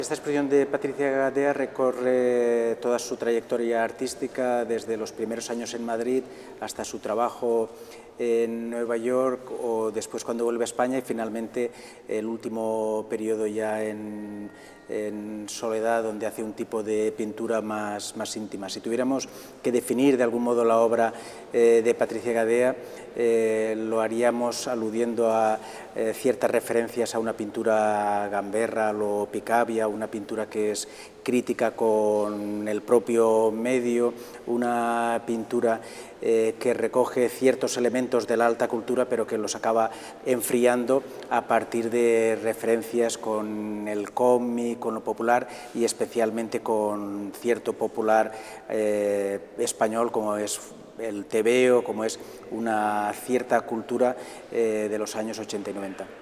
Esta exposición de Patricia Gadea recorre toda su trayectoria artística desde los primeros años en Madrid hasta su trabajo en Nueva York o después cuando vuelve a España y finalmente el último periodo ya en Soledad, donde hace un tipo de pintura más íntima. Si tuviéramos que definir de algún modo la obra de Patricia Gadea, lo haríamos aludiendo a ciertas referencias a una pintura gamberra, a lo Picabia, una pintura que es crítica con el propio medio, una pintura que recoge ciertos elementos de la alta cultura pero que los acaba enfriando a partir de referencias con el cómic, con lo popular y especialmente con cierto popular español como es el tebeo, como es una cierta cultura de los años 80 y 90.